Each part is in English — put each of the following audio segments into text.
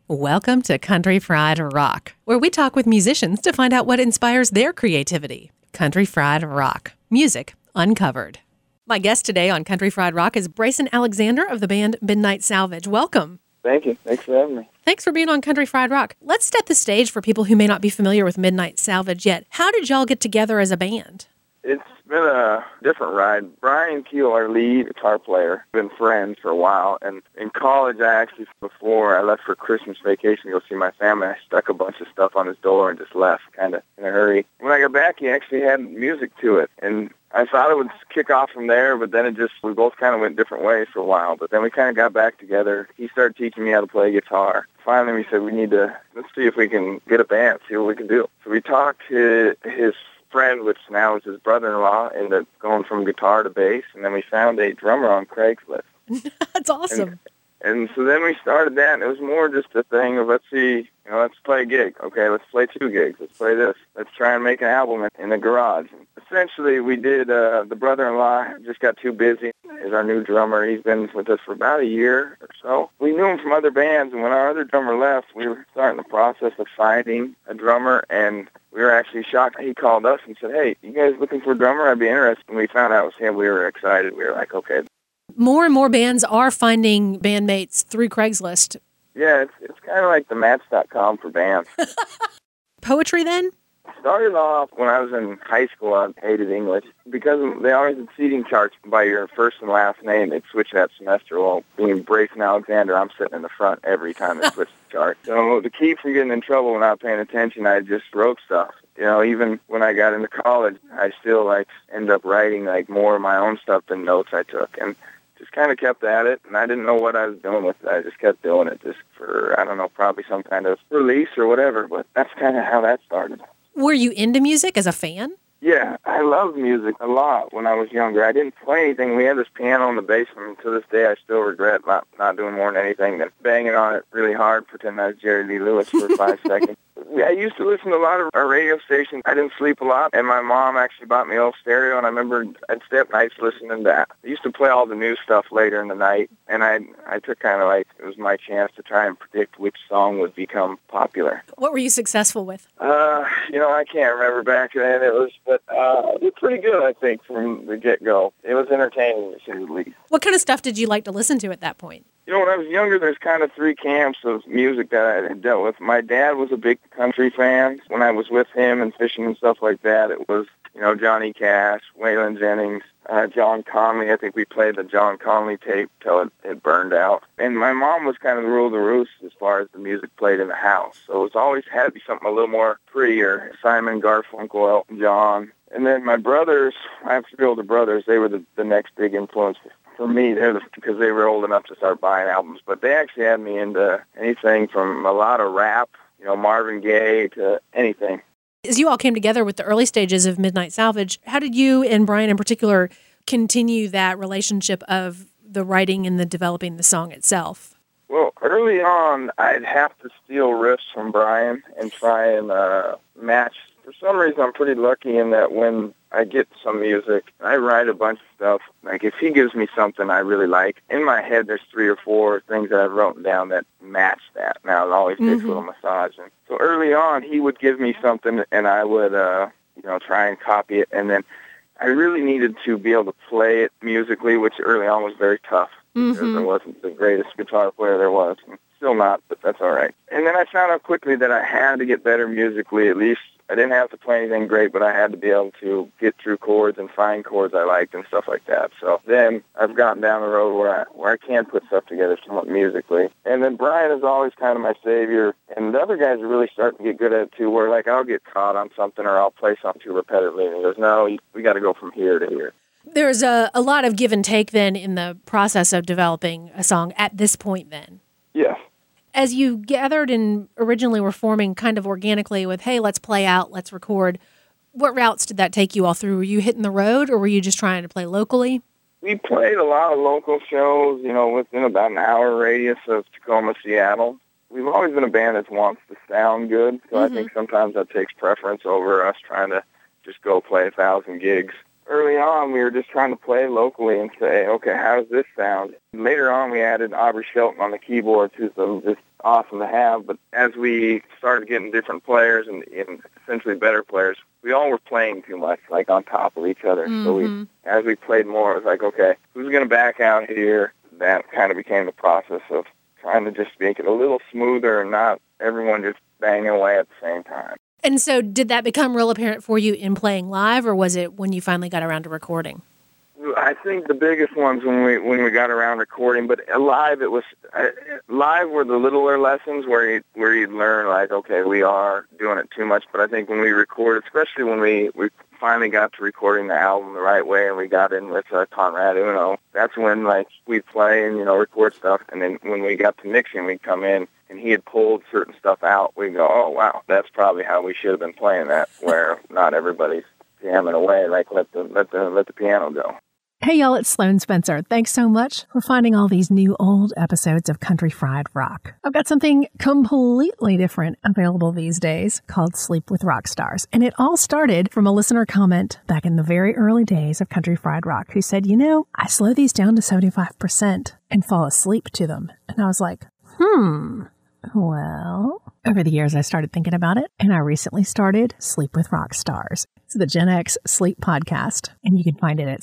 Welcome to Country Fried Rock, where we talk with musicians to find out what inspires their creativity. Country Fried Rock, music uncovered. My guest today on Country Fried Rock is Brayson Alexander of the band Midnight Salvage. Welcome. Thank you. Thanks for having me. Thanks for being on Country Fried Rock. Let's set the stage for people who may not be familiar with Midnight Salvage yet. How did y'all get together as a band? It's been a different ride. Brian Keel, our lead guitar player, been friends for a while. And in college, before I left for Christmas vacation to go see my family, I stuck a bunch of stuff on his door and just left kind of in a hurry. When I got back, he actually had music to it. And I thought it would kick off from there, but then we both kind of went different ways for a while. But then we kind of got back together. He started teaching me how to play guitar. Finally, we said let's see if we can get a band, see what we can do. So we talked to his friend, which now is his brother-in-law, ended up going from guitar to bass, and then we found a drummer on Craigslist. That's awesome. And so then we started that, and it was more just a thing of, let's play a gig. Okay, let's play 2 gigs. Let's play this. Let's try and make an album in the garage. And essentially, we did, the brother-in-law just got too busy. He's our new drummer. He's been with us for about a year or so. We knew him from other bands, and when our other drummer left, we were starting the process of finding a drummer, and we were actually shocked. He called us and said, "Hey, you guys looking for a drummer? I'd be interested." And we found out it was him. We were excited. We were like, okay. More and more bands are finding bandmates through Craigslist. Yeah, it's kind of like the Match.com for bands. Poetry then? Started off when I was in high school. I hated English because they always had seating charts by your first and last name. They'd switch that semester. Well, being Brayson Alexander, I'm sitting in the front every time they switch the chart. So to keep from getting in trouble when not paying attention, I just wrote stuff. You know, even when I got into college, I still end up writing more of my own stuff than notes I took, and just kind of kept at it. And I didn't know what I was doing with it. I just kept doing it just for, I don't know, probably some kind of release or whatever. But that's kind of how that started. Were you into music as a fan? Yeah, I loved music a lot when I was younger. I didn't play anything. We had this piano in the basement, and to this day I still regret not doing more than anything than banging on it really hard, pretending I was Jerry Lee Lewis for 5 seconds. I used to listen to a lot of our radio stations. I didn't sleep a lot, and my mom actually bought me a little stereo, and I remember I'd stay up nights listening to that. I used to play all the new stuff later in the night, and I took it was my chance to try and predict which song would become popular. What were you successful with? I can't remember back then. But it did pretty good, I think, from the get-go. It was entertaining, to say the least. What kind of stuff did you like to listen to at that point? You know, when I was younger, there's kind of 3 camps of music that I had dealt with. My dad was a big country fan. When I was with him and fishing and stuff like that, it was, Johnny Cash, Waylon Jennings, John Conley. I think we played the John Conley tape till it burned out. And my mom was kind of the rule of the roost as far as the music played in the house. So it's always had to be something a little more prettier. Simon, Garfunkel, Elton John. And then my brothers, I have 3 older brothers, they were the next big influence for me, because they were old enough to start buying albums. But they actually had me into anything from a lot of rap, Marvin Gaye, to anything. As you all came together with the early stages of Midnight Salvage, how did you and Brian in particular continue that relationship of the writing and the developing the song itself? Well, early on, I'd have to steal riffs from Brian and try and match. For some reason, I'm pretty lucky in that when I get some music, I write a bunch of stuff. If he gives me something I really like, in my head there's 3 or 4 things that I've written down that match that. Now, it always takes a little massaging. So early on, he would give me something, and I would, try and copy it. And then I really needed to be able to play it musically, which early on was very tough. Because I wasn't the greatest guitar player there was. Still not, but that's all right. And then I found out quickly that I had to get better musically, at least. I didn't have to play anything great, but I had to be able to get through chords and find chords I liked and stuff like that. So then I've gotten down the road where I can put stuff together somewhat musically. And then Brian is always kind of my savior. And the other guys are really starting to get good at it too, where I'll get caught on something or I'll play something too repetitively. And he goes, "No, we got to go from here to here." There's a lot of give and take then in the process of developing a song at this point then. Yes. As you gathered and originally were forming kind of organically with, hey, let's play out, let's record, what routes did that take you all through? Were you hitting the road or were you just trying to play locally? We played a lot of local shows, within about an hour radius of Tacoma, Seattle. We've always been a band that wants to sound good, so I think sometimes that takes preference over us trying to just go play 1,000 gigs early on, we were just trying to play locally and say, okay, how does this sound? Later on, we added Aubrey Shelton on the keyboards, who's just awesome to have. But as we started getting different players and essentially better players, we all were playing too much, like on top of each other. So as we played more, it was like, okay, who's going to back out here? That kind of became the process of trying to just make it a little smoother and not everyone just banging away at the same time. And so did that become real apparent for you in playing live, or was it when you finally got around to recording? I think the biggest ones when we got around recording, but live it was live were the littler lessons where you'd learn like, okay, we are doing it too much. But I think when we recorded, especially when we finally got to recording the album the right way and we got in with Conrad Uno, that's when like we'd play and record stuff, and then when we got to mixing, we'd come in and he had pulled certain stuff out. We'd go, oh wow, that's probably how we should have been playing that, where not everybody's jamming away, like let the piano go. Hey y'all, it's Sloan Spencer. Thanks so much for finding all these new old episodes of Country Fried Rock. I've got something completely different available these days called Sleep with Rock Stars. And it all started from a listener comment back in the very early days of Country Fried Rock who said, I slow these down to 75% and fall asleep to them. And I was like, well, over the years I started thinking about it, and I recently started Sleep with Rock Stars. It's the Gen X Sleep Podcast, and you can find it at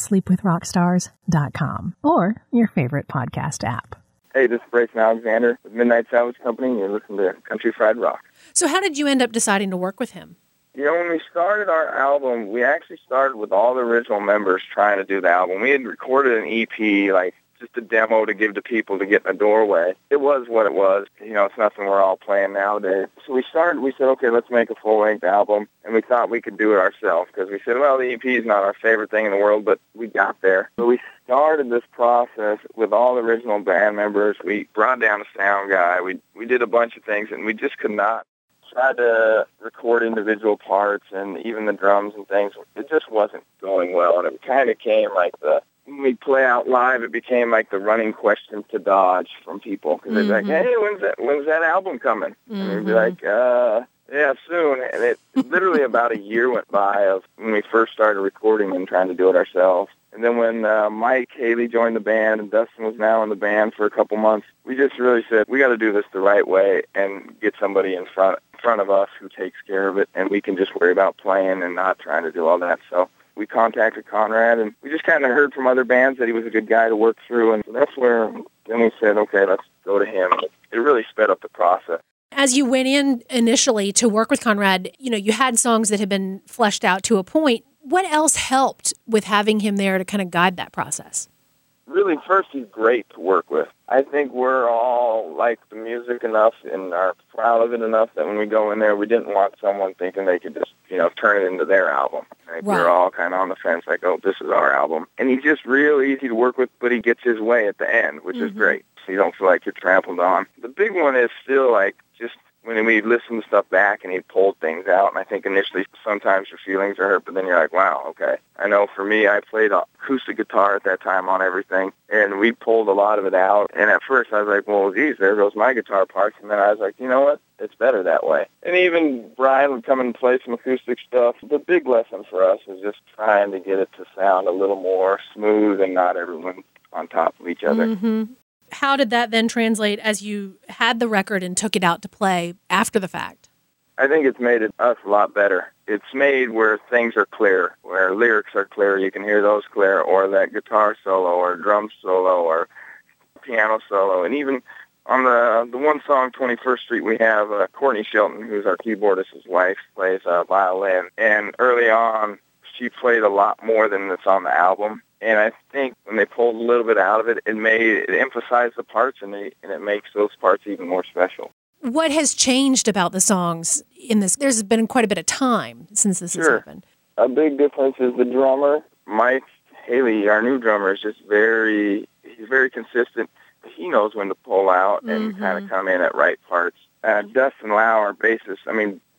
sleepwithrockstars.com or your favorite podcast app. Hey, this is Brayson Alexander with Midnight Salvage Company, and you're listening to Country Fried Rock. So how did you end up deciding to work with him? When we started our album, we actually started with all the original members trying to do the album. We had recorded an EP, like just a demo to give to people to get in the doorway. It was what it was. It's nothing we're all playing nowadays. So we said, okay, let's make a full-length album. And we thought we could do it ourselves because we said, well, the EP is not our favorite thing in the world, but we got there. So we started this process with all the original band members. We brought down a sound guy. We did a bunch of things, and we just could not try to record individual parts and even the drums and things. It just wasn't going well, and it kind of came like when we play out live, it became like the running question to dodge from people because they'd be like, "Hey, when's that album coming?" And we'd be like, "Yeah, soon." And it literally about a year went by of when we first started recording and trying to do it ourselves. And then when Mike Haley joined the band and Dustin was now in the band for a couple months, we just really said we got to do this the right way and get somebody in front of us who takes care of it, and we can just worry about playing and not trying to do all that. So we contacted Conrad, and we just kind of heard from other bands that he was a good guy to work through, and that's where then we said, okay, let's go to him. It really sped up the process. As you went in initially to work with Conrad, you had songs that had been fleshed out to a point. What else helped with having him there to kind of guide that process? Really, first, he's great to work with. I think we're all like the music enough and are proud of it enough that when we go in there, we didn't want someone thinking they could just, turn it into their album. Like, right. We're all kind of on the fence, like, oh, this is our album. And he's just real easy to work with, but he gets his way at the end, which is great. So you don't feel like you're trampled on. The big one is still, like, just when we listen to stuff back and he pulled things out, and I think initially sometimes your feelings are hurt, but then you're like, wow, okay. I know for me, I played acoustic guitar at that time on everything, and we pulled a lot of it out. And at first I was like, well, geez, there goes my guitar parts. And then I was like, you know what? It's better that way. And even Brian would come and play some acoustic stuff. The big lesson for us is just trying to get it to sound a little more smooth and not everyone on top of each other. Mm-hmm. How did that then translate as you had the record and took it out to play after the fact? I think it's made us a lot better. It's made where things are clear, where lyrics are clear. You can hear those clear, or that guitar solo or drum solo or piano solo. And even on the one song, 21st Street, we have Courtney Shelton, who's our keyboardist. His wife plays violin. And early on, she played a lot more than that's on the album. And I think when they pulled a little bit out of it, it emphasized the parts, and it makes those parts even more special. What has changed about the songs in this? There's been quite a bit of time since this has happened. A big difference is the drummer. Mike Haley, our new drummer, is just he's very consistent. He knows when to pull out and kind of come in at right parts. Dustin Lau, our bassist,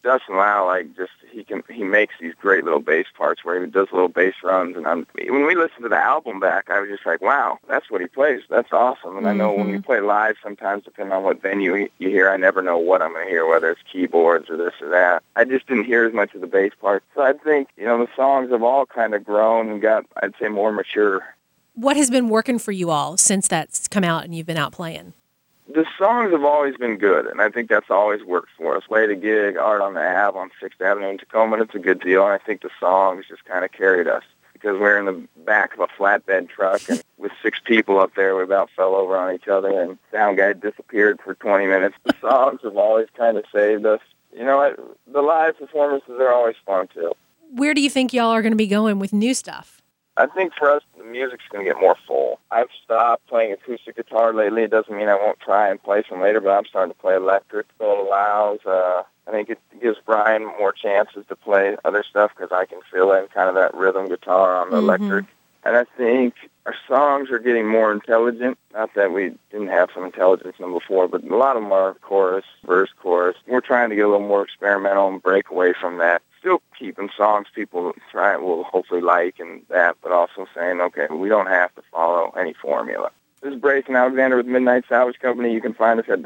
Justin Lau, he makes these great little bass parts where he does little bass runs. And when we listened to the album back, I was just like, wow, that's what he plays. That's awesome. And I know when we play live, sometimes depending on what venue you hear, I never know what I'm going to hear, whether it's keyboards or this or that. I just didn't hear as much of the bass part. So I think, the songs have all kind of grown and got, I'd say, more mature. What has been working for you all since that's come out and you've been out playing? The songs have always been good, and I think that's always worked for us. Way to Gig, Art on the Ave on 6th Avenue in Tacoma, it's a good deal, and I think the songs just kind of carried us. Because we're in the back of a flatbed truck, and with 6 people up there, we about fell over on each other, and sound guy disappeared for 20 minutes. The songs have always kind of saved us. The live performances are always fun, too. Where do you think y'all are going to be going with new stuff? I think for us, the music's going to get more full. I've stopped playing acoustic guitar lately. It doesn't mean I won't try and play some later, but I'm starting to play electric. So it allows, I think it gives Brian more chances to play other stuff because I can fill in kind of that rhythm guitar on the electric. And I think our songs are getting more intelligent. Not that we didn't have some intelligence in them before, but a lot of them are chorus, verse, chorus. We're trying to get a little more experimental and break away from that. Still keeping songs people will hopefully like and that, but also saying, okay, we don't have to follow any formula. This is Brayson Alexander with Midnight Salvage Company. You can find us at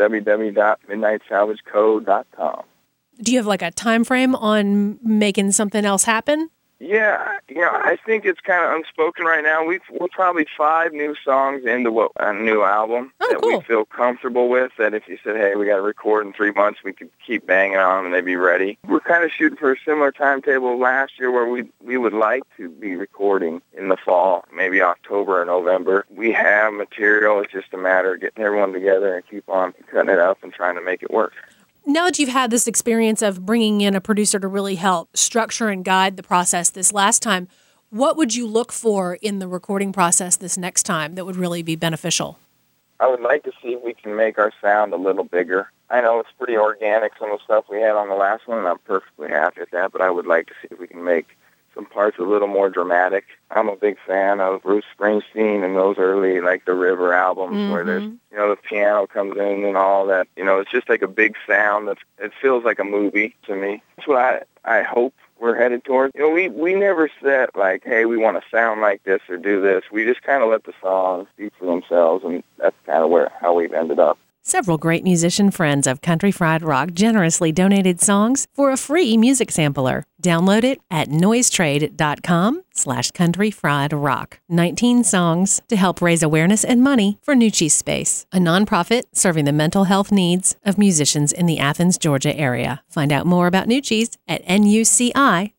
www.midnightsalvagecode.com. Do you have like a time frame on making something else happen? Yeah, I think it's kind of unspoken right now. We're probably 5 new songs into a new album cool. We feel comfortable with, that if you said, hey, we got to record in 3 months, we could keep banging on them and they'd be ready. We're kind of shooting for a similar timetable last year where we would like to be recording in the fall, maybe October or November. We have material. It's just a matter of getting everyone together and keep on cutting it up and trying to make it work. Now that you've had this experience of bringing in a producer to really help structure and guide the process this last time, what would you look for in the recording process this next time that would really be beneficial? I would like to see if we can make our sound a little bigger. I know it's pretty organic, some of the stuff we had on the last one, and I'm perfectly happy with that, but I would like to see if we can make some parts a little more dramatic. I'm a big fan of Bruce Springsteen and those early, like the River albums where there's, the piano comes in and all that. It's just like a big sound. It feels like a movie to me. That's what I hope we're headed towards. We never set like, hey, we want to sound like this or do this. We just kind of let the songs speak for themselves, and that's kind of how we've ended up. Several great musician friends of Country Fried Rock generously donated songs for a free music sampler. Download it at noisetrade.com/countryfriedrock. 19 songs to help raise awareness and money for Nucci's Space, a nonprofit serving the mental health needs of musicians in the Athens, Georgia area. Find out more about Nucci's at nuci.org.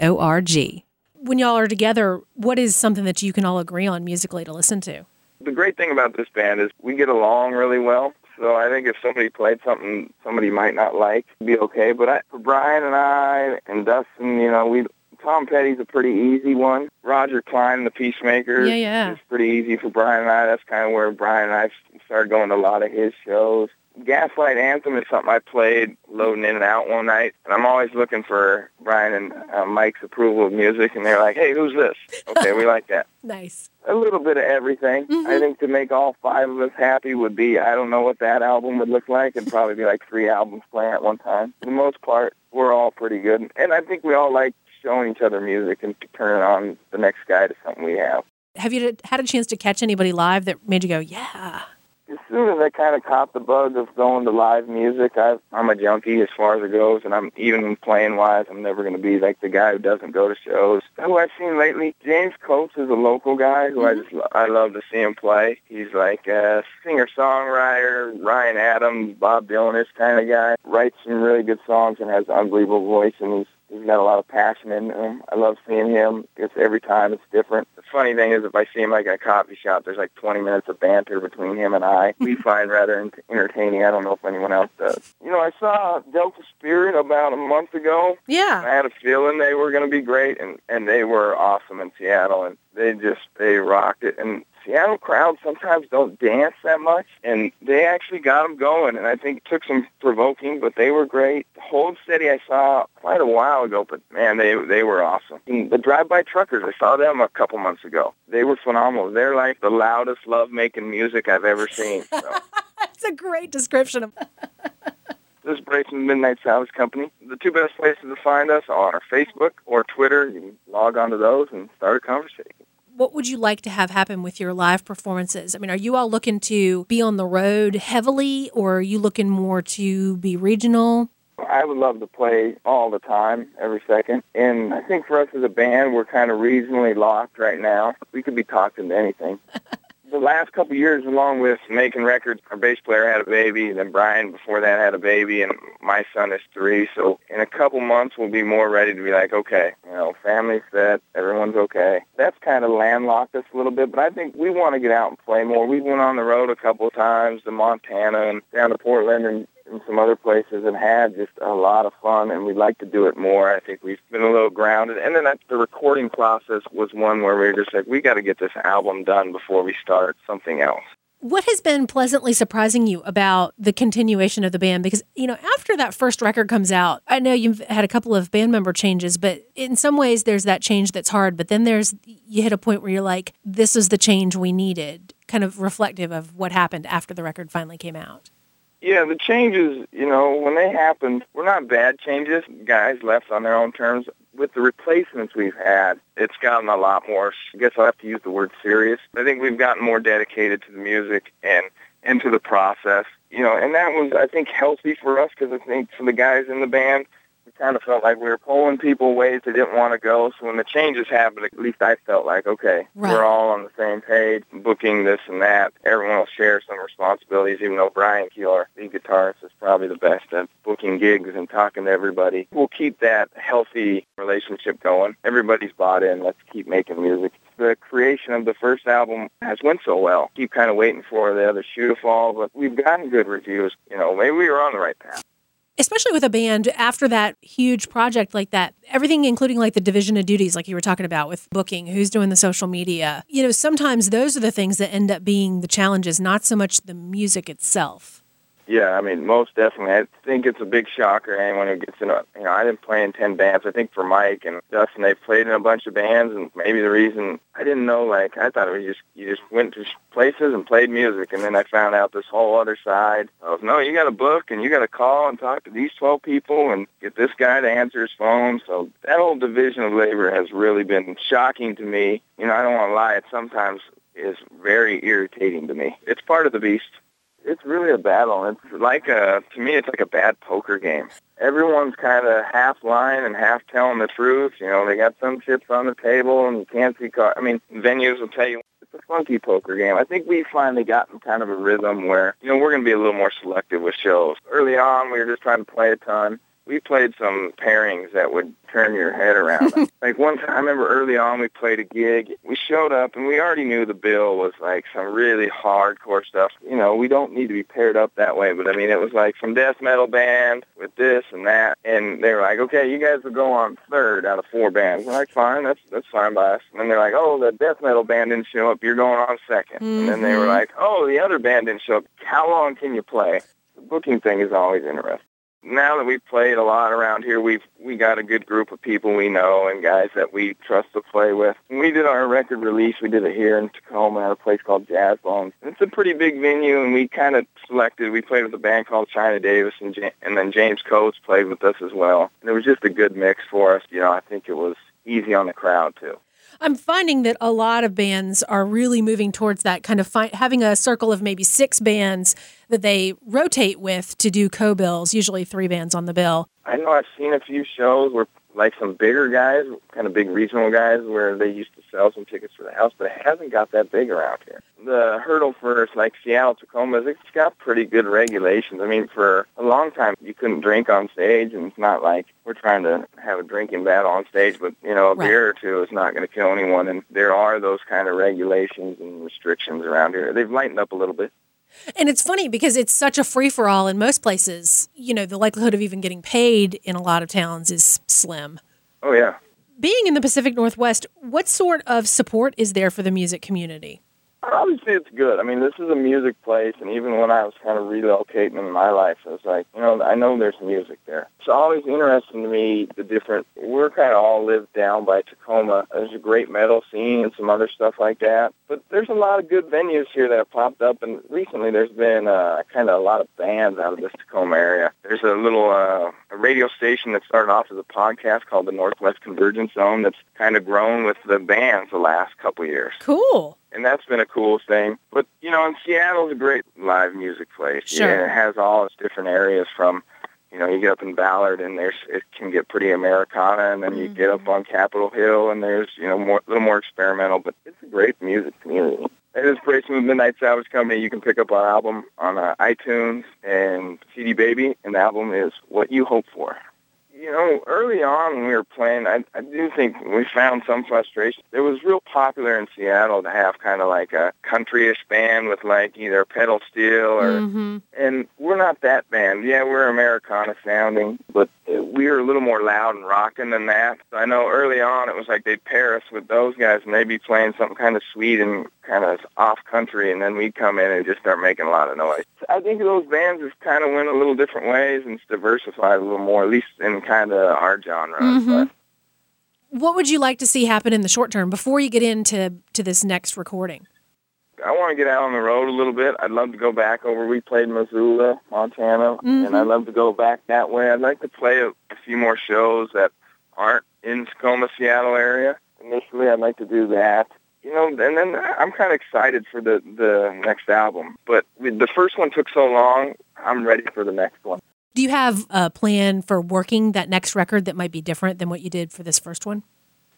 When y'all are together, what is something that you can all agree on musically to listen to? The great thing about this band is we get along really well. So I think if somebody played something somebody might not like, it'd be okay. But for Brian and I and Dustin, Tom Petty's a pretty easy one. Roger Klein, the Peacemaker, is pretty easy for Brian and I. That's kind of where Brian and I started going to a lot of his shows. Gaslight Anthem is something I played loading in and out one night, and I'm always looking for Brian and Mike's approval of music, and they're like, hey, who's this? Okay, we like that. Nice. A little bit of everything. I think to make all 5 of us happy would be, I don't know what that album would look like. It'd probably be like 3 albums playing at one time. For the most part, we're all pretty good, and I think we all like showing each other music and turning on the next guy to something we have. Have you had a chance to catch anybody live that made you go, yeah? As soon as I kind of caught the bug of going to live music, I'm a junkie as far as it goes, and I'm even playing-wise, I'm never going to be like the guy who doesn't go to shows. Who I've seen lately, James Coates is a local guy who I love to see him play. He's like a singer-songwriter, Ryan Adams, Bob Dylan-ish kind of guy. Writes some really good songs and has an unbelievable voice, and he's got a lot of passion in him. I love seeing him. Every time it's different. The funny thing is, if I see him like at a coffee shop, there's like 20 minutes of banter between him and I. We find rather entertaining. I don't know if anyone else does. I saw Delta Spirit about a month ago. Yeah. I had a feeling they were going to be great, and they were awesome in Seattle, and they rocked it. And Seattle crowds sometimes don't dance that much, and they actually got them going, and I think it took some provoking, but they were great. Hold Steady I saw quite a while ago, but man, they were awesome. And the Drive-By Truckers, I saw them a couple months ago. They were phenomenal. They're like the loudest love-making music I've ever seen. So. That's a great description of This Brayson Midnight Salvage Company. The two best places to find us are Facebook or Twitter. You can log onto those and start a conversation. What would you like to have happen with your live performances? I mean, are you all looking to be on the road heavily, or are you looking more to be regional? I would love to play all the time, every second. And I think for us as a band, we're kind of regionally locked right now. We could be talking to anything. The last couple of years, along with making records, our bass player had a baby, then Brian before that had a baby, and my son is 3. So in a couple months, we'll be more ready to be like, okay, family's set, everyone's okay. That's kind of landlocked us a little bit, but I think we want to get out and play more. We went on the road a couple of times to Montana and down to Portland and some other places and had just a lot of fun, and we'd like to do it more. I think we've been a little grounded. And then the recording process was one where we were just like, we got to get this album done before we start something else. What has been pleasantly surprising you about the continuation of the band? Because, after that first record comes out, I know you've had a couple of band member changes, but in some ways there's that change that's hard. But then you hit a point where you're like, this is the change we needed, kind of reflective of what happened after the record finally came out. Yeah, the changes, when they happened, were not bad changes. Guys left on their own terms. With the replacements we've had, it's gotten a lot more, I guess I'll have to use the word serious. I think we've gotten more dedicated to the music and to the process, and that was, I think, healthy for us because I think for the guys in the band, we kind of felt like we were pulling people ways they didn't want to go. So when the changes happened, at least I felt like, okay, right, we're all on the same page, booking this and that. Everyone will share some responsibilities, even though Brian Keeler, the guitarist, is probably the best at booking gigs and talking to everybody. We'll keep that healthy relationship going. Everybody's bought in. Let's keep making music. The creation of the first album has went so well. Keep kind of waiting for the other shoe to fall, but we've gotten good reviews. Maybe we were on the right path. Especially with a band, after that huge project like that, everything including like the division of duties, like you were talking about with booking, who's doing the social media, sometimes those are the things that end up being the challenges, not so much the music itself. Yeah, most definitely. I think it's a big shocker, anyone who gets in I didn't play in 10 bands. I think for Mike and Dustin, they've played in a bunch of bands, and maybe the reason I didn't know, I thought it was you just went to places and played music, and then I found out this whole other side of, no, you got to book, and you got to call and talk to these 12 people and get this guy to answer his phone. So that whole division of labor has really been shocking to me. I don't want to lie, it sometimes is very irritating to me. It's part of the beast. It's really a battle. It's to me, it's like a bad poker game. Everyone's kind of half lying and half telling the truth. They got some chips on the table and you can't see cards. Venues will tell you it's a funky poker game. I think we've finally gotten kind of a rhythm where, we're going to be a little more selective with shows. Early on, we were just trying to play a ton. We played some pairings that would turn your head around. One time, I remember early on, we played a gig. We showed up, and we already knew the bill was some really hardcore stuff. We don't need to be paired up that way, but it was some death metal band with this and that. And they were like, okay, you guys will go on third out of 4 bands. We're like, fine, that's fine by us. And then they're like, oh, the death metal band didn't show up. You're going on second. Mm-hmm. And then they were like, oh, the other band didn't show up. How long can you play? The booking thing is always interesting. Now that we've played a lot around here, we got a good group of people we know and guys that we trust to play with. When we did our record release, we did it here in Tacoma at a place called Jazz Bones. It's a pretty big venue, and we kind of selected. We played with a band called China Davis, and then James Coates played with us as well. And it was just a good mix for us. I think it was easy on the crowd, too. I'm finding that a lot of bands are really moving towards that kind of having a circle of maybe 6 bands that they rotate with to do co-bills, usually 3 bands on the bill. I know I've seen a few shows where some bigger guys, kind of big regional guys, where they used to sell some tickets for the house, but it hasn't got that big around here. The hurdle for Seattle, Tacoma, it's got pretty good regulations. For a long time, you couldn't drink on stage, and it's not like we're trying to have a drinking battle on stage, but, a beer or two is not going to kill anyone, and there are those kind of regulations and restrictions around here. They've lightened up a little bit. And it's funny because it's such a free-for-all in most places. The likelihood of even getting paid in a lot of towns is slim. Oh, yeah. Being in the Pacific Northwest, what sort of support is there for the music community? Obviously, it's good. I mean, this is a music place, and even when I was kind of relocating in my life, I was like, I know there's music there. It's always interesting to me, we're kind of all lived down by Tacoma. There's a great metal scene and some other stuff like that. But there's a lot of good venues here that have popped up, and recently there's been kind of a lot of bands out of this Tacoma area. There's a little a radio station that started off as a podcast called the Northwest Convergence Zone that's kind of grown with the bands the last couple of years. Cool. And that's been a cool thing. But, and Seattle's a great live music place. Sure. Yeah, it has all its different areas from, you get up in Ballard and it can get pretty Americana, and then you get up on Capitol Hill and there's, a little more experimental, but it's a great music community. And this Brace Smooth Midnight Salvage Company, you can pick up our album on iTunes and CD Baby, and the album is What You Hope For. Early on when we were playing, I do think we found some frustration. It was real popular in Seattle to have kind of like a country-ish band with like either pedal steel or, and we're not that band. Yeah, we're Americana sounding, but we were a little more loud and rocking than that. So I know early on it was like they'd pair us with those guys and they'd be playing something kind of sweet and kind of off country, and then we'd come in and just start making a lot of noise. I think those bands just kind of went a little different ways and diversified a little more, at least in kind of our genre. But what would you like to see happen in the short term before you get into this next recording? I want to get out on the road a little bit. I'd love to go back over. We played Missoula, Montana, and I'd love to go back that way. I'd like to play a few more shows that aren't in Tacoma, Seattle area. Initially, I'd like to do that. And then I'm kind of excited for the next album. But the first one took so long, I'm ready for the next one. Do you have a plan for working that next record that might be different than what you did for this first one?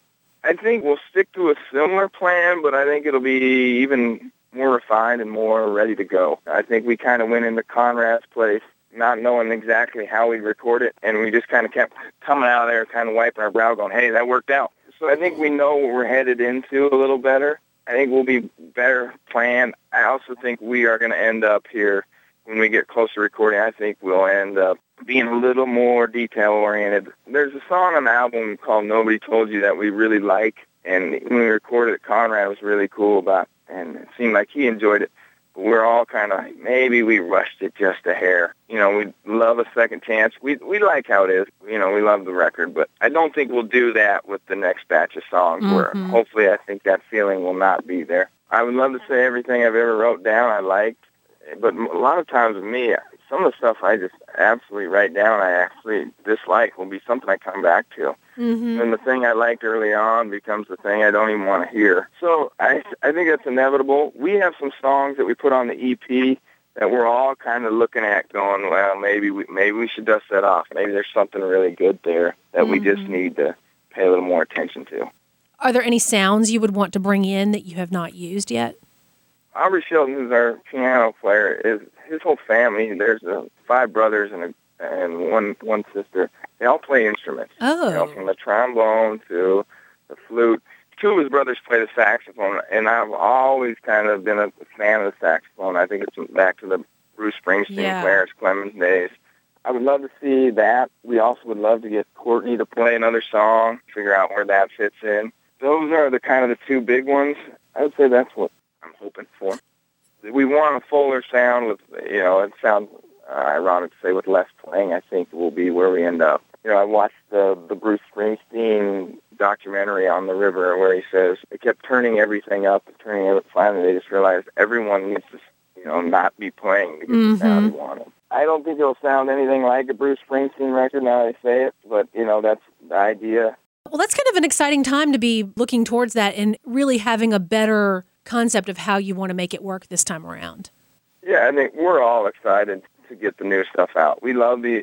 I think we'll stick to a similar plan, but I think it'll be even more refined and more ready to go. I think we kind of went into Conrad's place not knowing exactly how we'd record it, and we just kind of kept coming out of there kind of wiping our brow going, hey, that worked out. So I think we know what we're headed into a little better. I think we'll be better planned. I also think we are going to end up here when we get closer to recording. I think we'll end up being a little more detail-oriented. There's a song on the album called Nobody Told You that we really like, and when we recorded it, Conrad was really cool about it, and it seemed like he enjoyed it. But we're all kind of, maybe we rushed it just a hair. We love a second chance. We like how it is. We love the record, but I don't think we'll do that with the next batch of songs where hopefully I think that feeling will not be there. I would love to say everything I've ever wrote down I liked, but a lot of times with me, some of the stuff I just absolutely write down I actually dislike will be something I come back to. And the thing I liked early on becomes the thing I don't even want to hear. So I think that's inevitable. We have some songs that we put on the EP that we're all kind of looking at going, well, maybe we should dust that off. Maybe there's something really good there that we just need to pay a little more attention to. Are there any sounds you would want to bring in that you have not used yet? Aubrey Shelton, who's our piano player, his whole family, there's 5 brothers and one sister. They all play instruments. Oh. From the trombone to the flute. 2 of his brothers play the saxophone, and I've always kind of been a fan of the saxophone. I think it's back to the Bruce Springsteen, Clarence Clemens days. I would love to see that. We also would love to get Courtney to play another song, figure out where that fits in. Those are the kind of the 2 big ones. I would say that's what I'm hoping for. We want a fuller sound with, it sounds ironic to say with less playing. I think will be where we end up. I watched the Bruce Springsteen documentary on the river where he says they kept turning everything up and turning it up. Finally, they just realized everyone needs to, not be playing to get the sound he wanted. I don't think it'll sound anything like a Bruce Springsteen record now I say it, but, that's the idea. Well, that's kind of an exciting time to be looking towards that and really having a better concept of how you want to make it work this time around. Yeah, I think we're all excited to get the new stuff out. We love and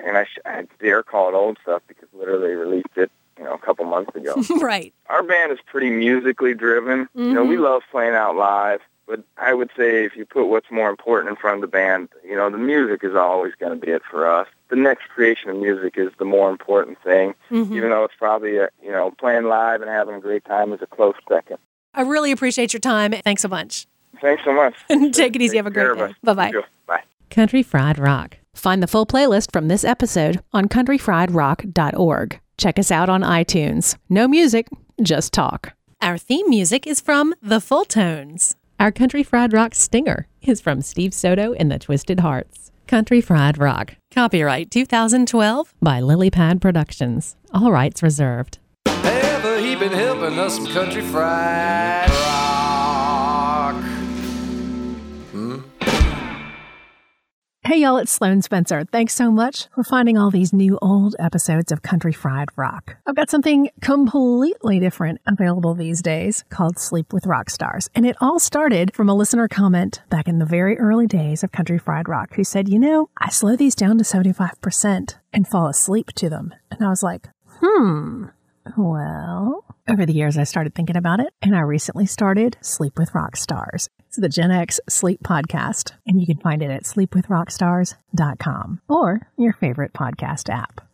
I dare call it old stuff because literally released it, a couple months ago. Right. Our band is pretty musically driven. We love playing out live, but I would say if you put what's more important in front of the band, the music is always going to be it for us. The next creation of music is the more important thing, even though it's probably, playing live and having a great time is a close second. I really appreciate your time. Thanks so much. Thanks so much. Take it easy. Have a great day. Bye-bye. Bye. Country Fried Rock. Find the full playlist from this episode on countryfriedrock.org. Check us out on iTunes. No music, just talk. Our theme music is from The Full Tones. Our Country Fried Rock stinger is from Steve Soto and the Twisted Hearts. Country Fried Rock. Copyright 2012 by Lily Pad Productions. All rights reserved. Ever he been helping us some country fried rock? Hey y'all, it's Sloan Spencer. Thanks so much for finding all these new old episodes of Country Fried Rock. I've got something completely different available these days called Sleep with Rock Stars. And it all started from a listener comment back in the very early days of Country Fried Rock who said, I slow these down to 75% and fall asleep to them. And I was like, well, over the years I started thinking about it, and I recently started Sleep with Rock Stars. It's the Gen X Sleep Podcast, and you can find it at sleepwithrockstars.com or your favorite podcast app.